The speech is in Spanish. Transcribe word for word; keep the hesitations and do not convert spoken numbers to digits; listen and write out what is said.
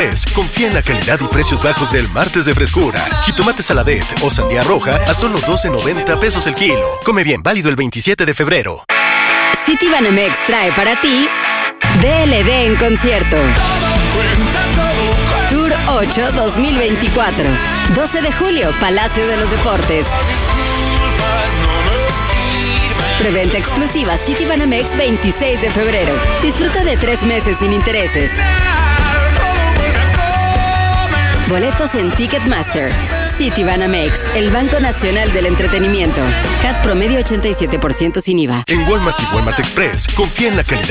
Express, confía en la calidad y precios bajos del martes de frescura. Jitomate Saladet o sandía roja a solo doce noventa pesos el kilo. Come bien, válido el veintisiete de febrero. Citibanamex trae para ti D L D en concierto. Tour ocho dos mil veinticuatro. doce de julio, Palacio de los Deportes. Preventa exclusiva Citibanamex veintiséis de febrero. Disfruta de tres meses sin intereses. Boletos en Ticketmaster. Citibanamex, el Banco Nacional del Entretenimiento. C A T promedio ochenta y siete por ciento sin I V A. En Walmart y Walmart Express, confía en la calidad